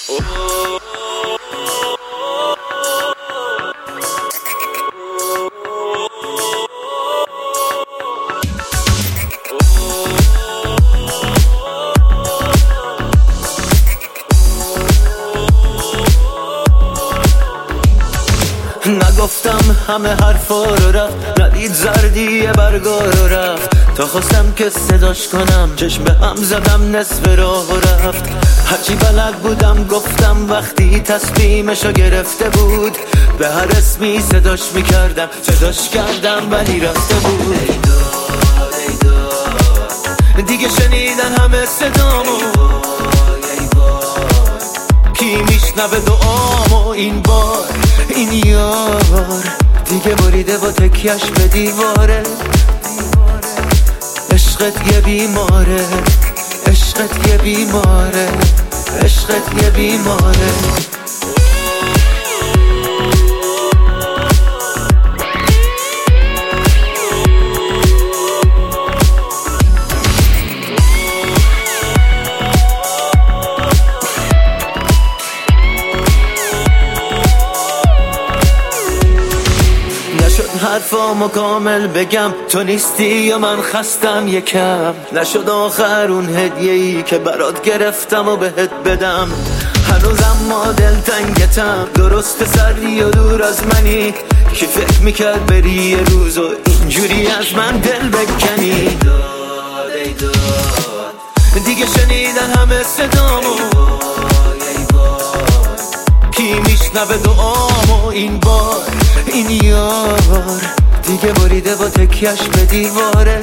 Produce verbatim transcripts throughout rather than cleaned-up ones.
نگفتم همه حرفا رو رفت، ندید زردی یه برگا رو رفت. تا خواستم که صداش کنم چشم به هم زدم نصف راه رفت. هرچی بلد بودم گفتم وقتی تصمیمشو گرفته بود. به هر اسمی صداش میکردم، صداش کردم ولی رفته بود. ای داد ای داد دیگه شنیدن همه صدامو. کی میشنوه دعامو این بار؟ این یار دیگه بریده با تکیش به دیواره. عشقت یه بیماره، عشقت یه بیماره، عشقت یه بیماره. حرفامو کامل بگم تو نیستی یا من خستم یکم. نشد آخر اون هدیه‌ای که برات گرفتم و بهت بدم. هنوزم ما دلتنگتم، درست سردی و دور از منی. کی فکر میکرد بری یه روز و اینجوری از من دل بکنی. ای داد ای داد دیگه شنیدن همه صدامو. کی میشنوه دعامو این بار؟ این یار دیگه بریده با تکیش به دیواره.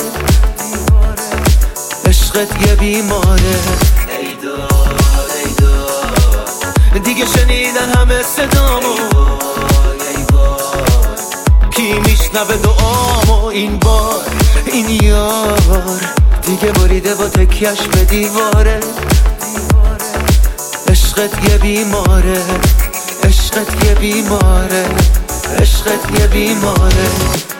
عشقت یه بیماره. ای داد ای داد دیگه شنیدن همه صدامو. کی میشنوه دعامو این بار؟ این یار دیگه بریده با تکیش به دیواره. عشقت یه بیماره، عشقت یه بیماره، عشقت یه بیماره.